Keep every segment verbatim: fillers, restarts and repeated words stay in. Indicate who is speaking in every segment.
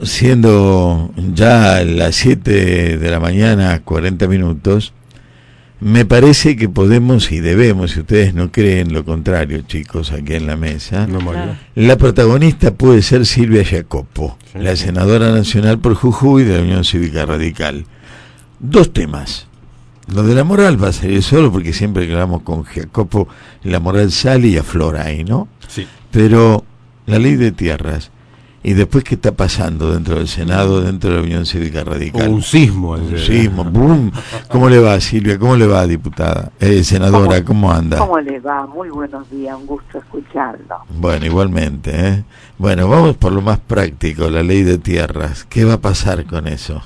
Speaker 1: siendo ya las siete de la mañana, cuarenta minutos, me parece que podemos y debemos, si ustedes no creen lo contrario, chicos, aquí en la mesa,
Speaker 2: No,
Speaker 1: la protagonista puede ser Silvia Jacopo,
Speaker 2: sí,
Speaker 1: la
Speaker 2: sí.
Speaker 1: senadora nacional por Jujuy de la Unión Cívica Radical. Dos temas. Lo de la moral va a salir solo porque siempre que hablamos con Jacopo, la moral sale y aflora ahí, ¿no?
Speaker 2: Sí.
Speaker 1: Pero la ley de tierras, y después qué está pasando dentro del Senado, dentro de la Unión Cívica Radical.
Speaker 2: Un sismo.
Speaker 1: Un sismo, boom. ¿Cómo le va, Silvia? ¿Cómo le va, diputada? Eh, senadora, ¿cómo, ¿cómo anda?
Speaker 3: ¿Cómo le va? Muy buenos días, un gusto escucharlo.
Speaker 1: Bueno, igualmente, ¿eh? Bueno, vamos por lo más práctico, la ley de tierras. ¿Qué va a pasar con eso?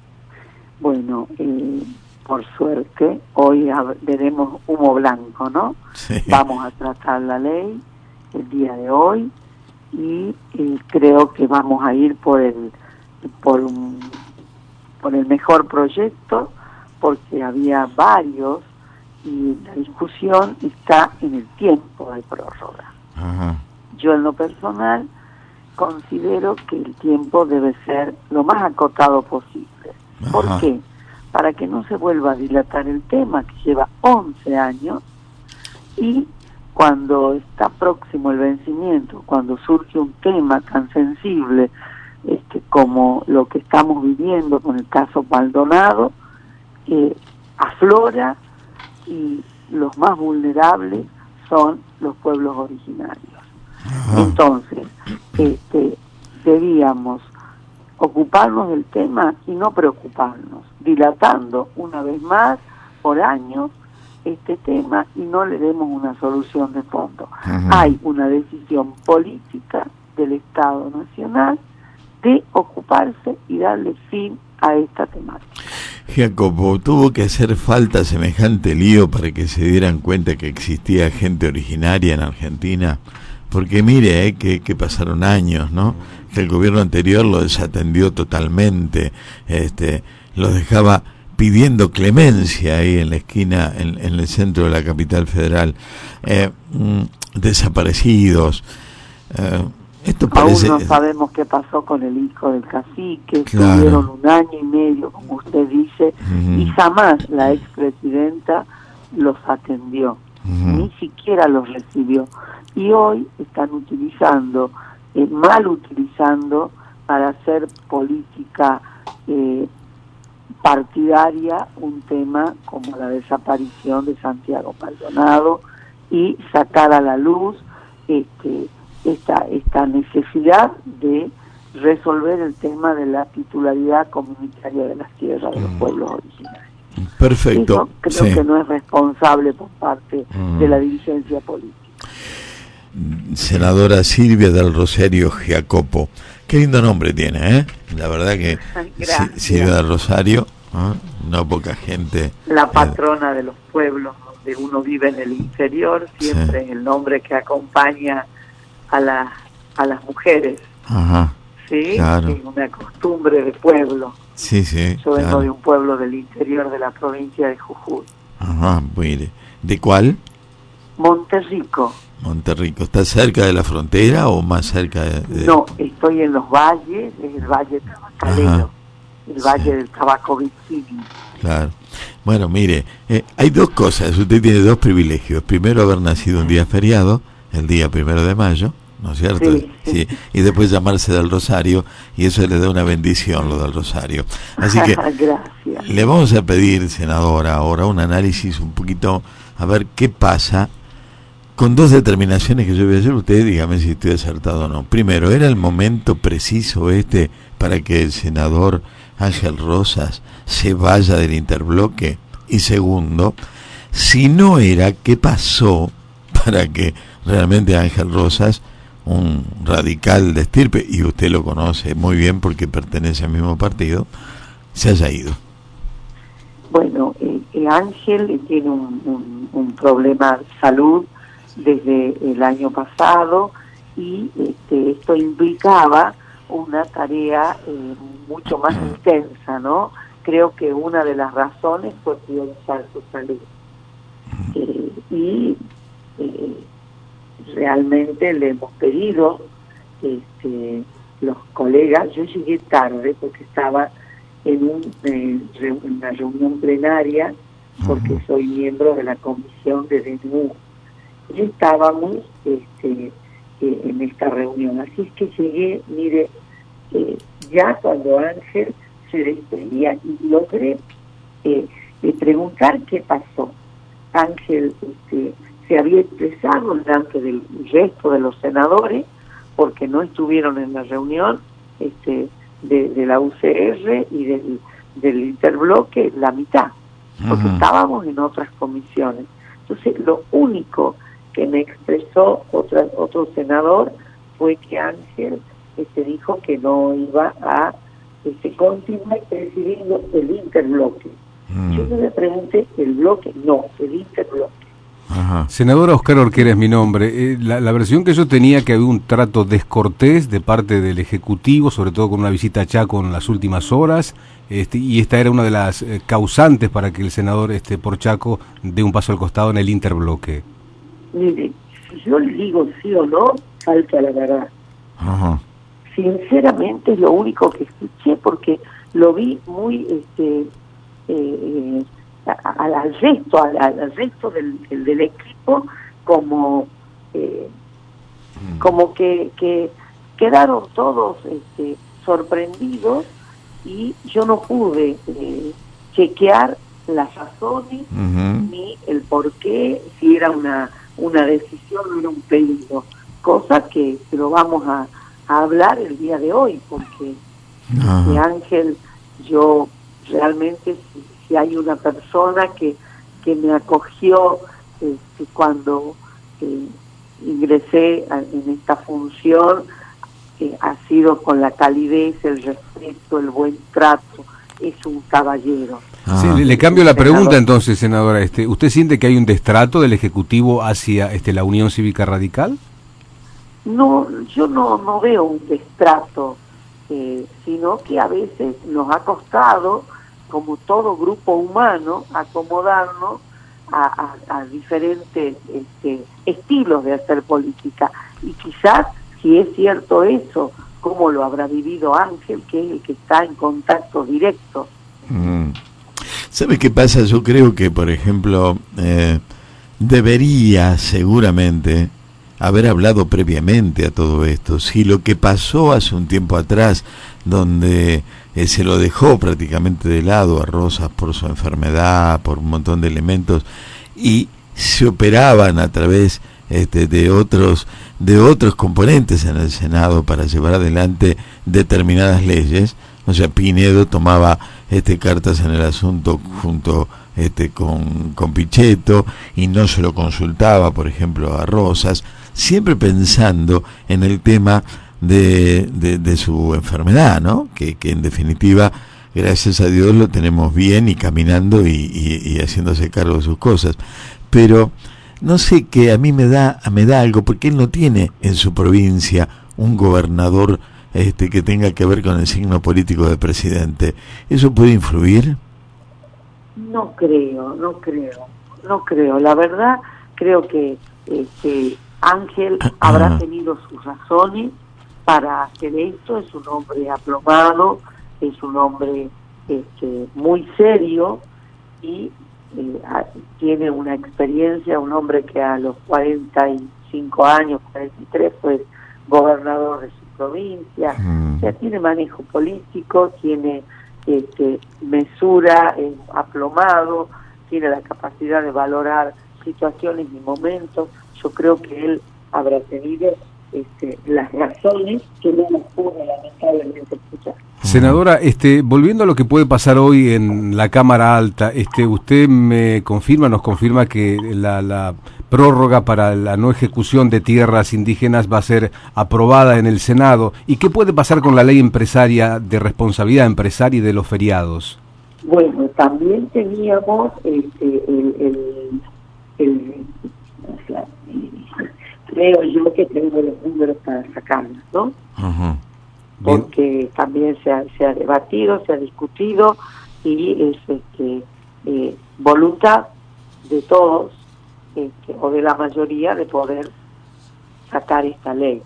Speaker 3: Bueno, eh, por suerte, hoy veremos humo blanco, ¿no?
Speaker 1: Sí.
Speaker 3: Vamos a tratar la ley el día de hoy y eh, creo que vamos a ir por el por un, por el mejor proyecto, porque había varios y la discusión está en el tiempo de prórroga.
Speaker 1: Ajá.
Speaker 3: Yo en lo personal considero que el tiempo debe ser lo más acotado posible. ¿Por
Speaker 1: Ajá.
Speaker 3: qué? Para que no se vuelva a dilatar el tema, que lleva once años, y cuando está próximo el vencimiento, cuando surge un tema tan sensible este, como lo que estamos viviendo con el caso Maldonado, eh, aflora y los más vulnerables son los pueblos originarios.
Speaker 1: Ajá.
Speaker 3: Entonces, este, debíamos ocuparnos del tema y no preocuparnos, dilatando una vez más por años este tema y no le demos una solución de fondo.
Speaker 1: Ajá.
Speaker 3: Hay una decisión política del Estado Nacional de ocuparse y darle fin a esta temática.
Speaker 1: Jacopo, ¿tuvo que hacer falta semejante lío para que se dieran cuenta que existía gente originaria en Argentina? Porque mire, eh, que, que pasaron años, ¿no? Que el gobierno anterior lo desatendió totalmente, este, los dejaba pidiendo clemencia ahí en la esquina, en, en el centro de la capital federal, eh, mm, desaparecidos. Eh, esto parece...
Speaker 3: Aún no sabemos qué pasó con el hijo del cacique,
Speaker 1: Claro.
Speaker 3: estuvieron un año y medio, como usted dice,
Speaker 1: Ujú.
Speaker 3: y jamás la expresidenta los atendió,
Speaker 1: Ujú.
Speaker 3: ni siquiera los recibió. Y hoy están utilizando, eh, mal utilizando, para hacer política eh, partidaria un tema como la desaparición de Santiago Maldonado y sacar a la luz este, esta, esta necesidad de resolver el tema de la titularidad comunitaria de las tierras de los pueblos originarios.
Speaker 1: Perfecto.
Speaker 3: Eso creo
Speaker 1: Sí.
Speaker 3: que no es responsable por parte
Speaker 1: Mm.
Speaker 3: de la dirigencia política.
Speaker 1: Senadora Silvia del Rosario Jacopo. Qué lindo nombre tiene, ¿eh? La verdad que
Speaker 3: Gracias.
Speaker 1: Si- Silvia del Rosario, ¿eh? No poca gente.
Speaker 3: La patrona de los pueblos donde uno vive en el interior, siempre es el nombre que acompaña a, la, a las mujeres,
Speaker 1: Ajá,
Speaker 3: ¿sí?
Speaker 1: claro.
Speaker 3: Es una costumbre de pueblo.
Speaker 1: sí, sí.
Speaker 3: Yo vengo
Speaker 1: claro.
Speaker 3: de un pueblo del interior de la provincia de Jujuy.
Speaker 1: Ajá, mire. ¿De cuál?
Speaker 3: Monterrico.
Speaker 1: Monterrico. ¿Está cerca de la frontera o más cerca de...? de-
Speaker 3: No, estoy en los valles, es el valle tabacalero,
Speaker 1: Ajá.
Speaker 3: el valle
Speaker 1: Sí.
Speaker 3: del tabaco Vicini.
Speaker 1: Claro. Bueno, mire, eh, hay dos cosas. Usted tiene dos privilegios. Primero, haber nacido un día feriado, el día primero de mayo, ¿no es cierto?
Speaker 3: Sí.
Speaker 1: Sí. Y después llamarse del Rosario, y eso le da una bendición, lo del Rosario. Así que
Speaker 3: Gracias.
Speaker 1: le vamos a pedir, senadora, ahora un análisis un poquito, a ver qué pasa con dos determinaciones que yo voy a hacer. Usted dígame si estoy acertado o no. Primero, ¿era el momento preciso este para que el senador Ángel Rosas se vaya del interbloque? Y segundo, si no era, ¿qué pasó para que realmente Ángel Rosas, un radical de estirpe, y usted lo conoce muy bien porque pertenece al mismo partido, se haya ido?
Speaker 3: Bueno, eh, eh, Ángel tiene un, un, un problema de salud desde el año pasado y este, esto implicaba una tarea eh, mucho más intensa, ¿no? Creo que una de las razones fue priorizar su salud. Eh, y eh, realmente le hemos pedido este, los colegas, yo llegué tarde porque estaba en un, eh, re, una reunión plenaria, porque uh-huh. soy miembro de la comisión de D N U. Y estábamos este, eh, en esta reunión. Así es que llegué, mire, eh, ya cuando Ángel se despedía y logré eh, eh, preguntar qué pasó. Ángel este, se había expresado delante del resto de los senadores, porque no estuvieron en la reunión este, de, de la U C R y del, del interbloque la mitad, porque uh-huh. estábamos en otras comisiones. Entonces, lo único que me expresó otra, otro senador fue que Ángel este, dijo que no iba a este, continuar presidiendo el interbloque. Uh-huh. Yo le pregunté, ¿el bloque? No, el interbloque.
Speaker 2: Ajá. Senadora Oscar Orquera es mi nombre. Eh, la, la versión que yo tenía, que había un trato descortés de parte del Ejecutivo, sobre todo con una visita a Chaco en las últimas horas, este, y esta era una de las eh, causantes para que el senador este, por Chaco dé un paso al costado en el interbloque.
Speaker 3: Mire, si yo le digo sí o no, falta la verdad.
Speaker 2: Ajá.
Speaker 3: Sinceramente es lo único que escuché, porque lo vi muy... este eh, Al, al resto al, al resto del, del, del equipo como eh, mm. como que, que quedaron todos este, sorprendidos, y yo no pude eh, chequear las razones uh-huh. ni el por qué, si era una una decisión o era un pedido, cosa que, que lo vamos a, a hablar el día de hoy, porque uh-huh. de Ángel yo realmente si, si hay una persona que, que me acogió este, cuando eh, ingresé a, en esta función, eh, ha sido con la calidez, el respeto, el buen trato. Es un caballero.
Speaker 2: Ah. Sí, le, le cambio la pregunta entonces, senadora. Este, ¿usted siente que hay un destrato del Ejecutivo hacia este, la Unión Cívica Radical?
Speaker 3: No, yo no, no veo un destrato, eh, sino que a veces nos ha costado, como todo grupo humano, acomodarnos a, a, a diferentes este, estilos de hacer política. Y quizás, si es cierto eso, cómo lo habrá vivido Ángel, que es el que está en contacto directo.
Speaker 1: Mm. ¿Sabe qué pasa? Yo creo que, por ejemplo, eh, debería seguramente haber hablado previamente a todo esto. Si lo que pasó hace un tiempo atrás, donde eh, se lo dejó prácticamente de lado a Rosas por su enfermedad, por un montón de elementos, y se operaban a través este, de otros de otros componentes en el Senado para llevar adelante determinadas leyes. O sea, Pinedo tomaba este cartas en el asunto junto este con, con Pichetto, y no se lo consultaba, por ejemplo, a Rosas, siempre pensando en el tema de, de, de su enfermedad, ¿no? Que, que en definitiva, gracias a Dios, lo tenemos bien y caminando y, y, y haciéndose cargo de sus cosas. Pero no sé, que a mí me da me da algo, porque él no tiene en su provincia un gobernador este que tenga que ver con el signo político del presidente. ¿Eso puede influir?
Speaker 3: No creo, no creo, no creo. La verdad, creo que este Ángel habrá tenido sus razones para hacer esto. Es un hombre aplomado, es un hombre este, muy serio, y eh, tiene una experiencia, un hombre que a los cuarenta y cinco años, cuarenta y tres, fue gobernador de su provincia. Mm. O sea, tiene manejo político, tiene este, mesura, es aplomado, tiene la capacidad de valorar situaciones y momentos. Yo creo que él habrá tenido este, las razones que no nos pudo lamentablemente escuchar.
Speaker 2: Senadora, este, volviendo a lo que puede pasar hoy en la Cámara Alta, este, usted me confirma, nos confirma que la, la prórroga para la no ejecución de tierras indígenas va a ser aprobada en el Senado. ¿Y qué puede pasar con la ley empresaria de responsabilidad empresaria y de los feriados?
Speaker 3: Bueno, también teníamos este, el, el, el, o sea, creo yo que tengo los números para sacarlos, ¿no?
Speaker 2: Uh-huh.
Speaker 3: Porque también se ha, se ha debatido, se ha discutido, y es este, eh, voluntad de todos este, o de la mayoría de poder sacar esta ley.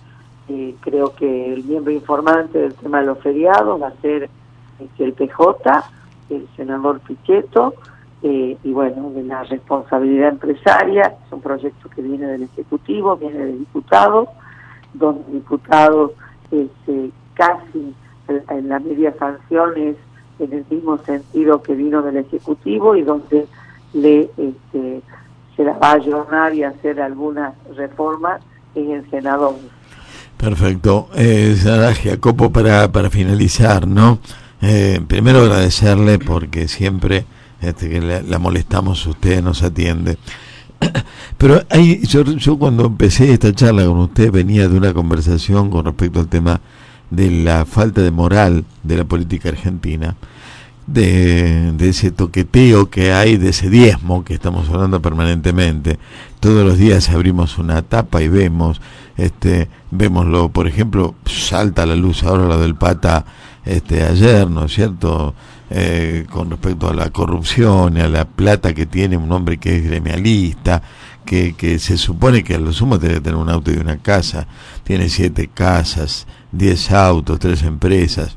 Speaker 3: eh, creo que el miembro informante del tema de los feriados va a ser este, el P J, el senador Pichetto, eh, y bueno, de la responsabilidad empresaria. Es un proyecto que viene del Ejecutivo, viene del diputado, donde el diputado este, casi en la media sanción es en el mismo sentido que vino del Ejecutivo, y donde le este, se la va a ayornar y hacer algunas reformas en el Senado.
Speaker 1: Perfecto. Eh, senadora Giacopo, para, para finalizar, ¿no? Eh, primero agradecerle porque siempre este, que la, la molestamos, usted nos atiende. Pero hay, yo, yo cuando empecé esta charla con usted venía de una conversación con respecto al tema de la falta de moral de la política argentina, de, de ese toqueteo que hay, de ese diezmo que estamos hablando permanentemente. Todos los días abrimos una tapa y vemos, este, vemoslo, por ejemplo, salta a la luz ahora lo del Pata este, ayer, ¿no es cierto?, eh, con respecto a la corrupción y a la plata que tiene un hombre que es gremialista, que, que se supone que a lo sumo tiene que tener un auto y una casa, tiene siete casas, diez autos, tres empresas.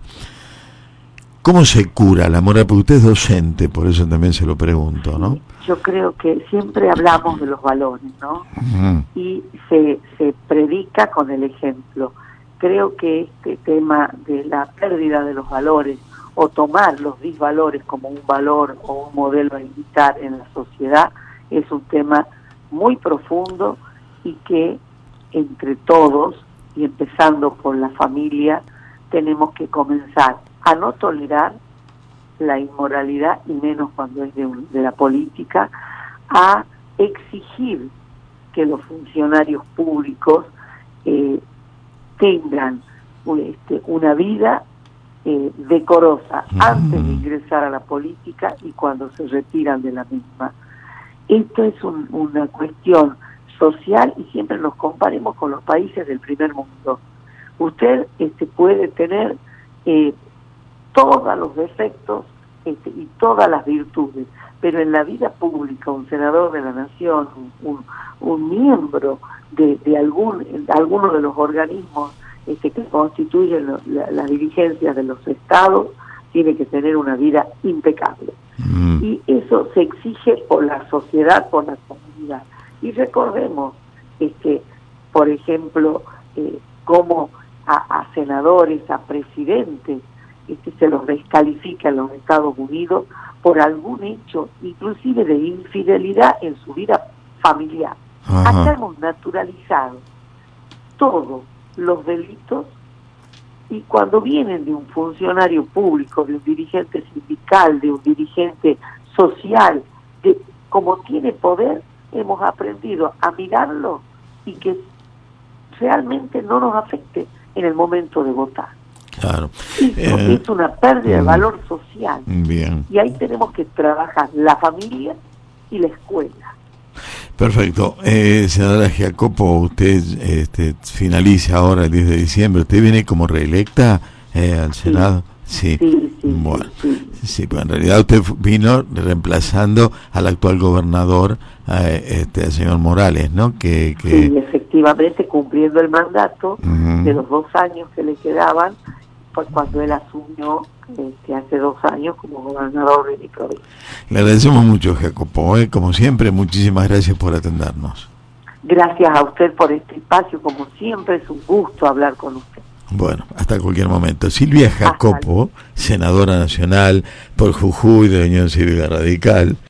Speaker 1: ¿Cómo se cura la moral? Porque usted es docente, por eso también se lo pregunto, ¿no?
Speaker 3: Yo creo que siempre hablamos de los valores, ¿no? Uh-huh. Y se, se predica con el ejemplo. Creo que este tema de la pérdida de los valores, o tomar los disvalores como un valor o un modelo a imitar en la sociedad, es un tema muy profundo, y que entre todos, y empezando por la familia, tenemos que comenzar a no tolerar la inmoralidad, y menos cuando es de, un, de la política, a exigir que los funcionarios públicos eh, tengan este, una vida eh, decorosa mm. antes de ingresar a la política y cuando se retiran de la misma. Esto es un, una cuestión social, y siempre nos comparemos con los países del primer mundo. Usted este, puede tener eh, todos los defectos este, y todas las virtudes, pero en la vida pública, un senador de la nación, un, un miembro de, de algún de alguno de los organismos este, que constituyen lo, la, las dirigencias de los estados, tiene que tener una vida impecable. Mm. Y eso se exige por la sociedad, por la comunidad. Y recordemos, este, por ejemplo, eh, cómo a, a senadores, a presidentes, este, se los descalifica en los Estados Unidos por algún hecho, inclusive de infidelidad en su vida familiar. Ajá. Acá hemos naturalizado todos los delitos, y cuando vienen de un funcionario público, de un dirigente sindical, de un dirigente social, de como tiene poder, hemos aprendido a mirarlo y que realmente no nos afecte en el momento de votar.
Speaker 1: Claro.
Speaker 3: Eso eh, es una pérdida de valor social.
Speaker 1: Bien.
Speaker 3: Y ahí tenemos que trabajar la familia y la escuela.
Speaker 1: Perfecto. Eh, senadora Giacopo, usted este, finaliza ahora el diez de diciembre. ¿Usted viene como reelecta eh, al Senado?
Speaker 3: Sí, sí. sí, sí
Speaker 1: bueno,
Speaker 3: sí, sí.
Speaker 1: sí, pues en realidad usted vino reemplazando al actual gobernador, eh, este, al señor Morales, ¿no? Que, que...
Speaker 3: Sí, efectivamente, cumpliendo el mandato uh-huh. de los dos años que le quedaban, pues cuando él asumió este, hace dos años como gobernador de mi provincia.
Speaker 1: Le agradecemos mucho, Giacopo, ¿eh? Como siempre, muchísimas gracias por atendernos.
Speaker 3: Gracias a usted por este espacio, como siempre es un gusto hablar con usted.
Speaker 1: Bueno, hasta cualquier momento. Silvia Giacopo, senadora nacional por Jujuy de la Unión Cívica Radical.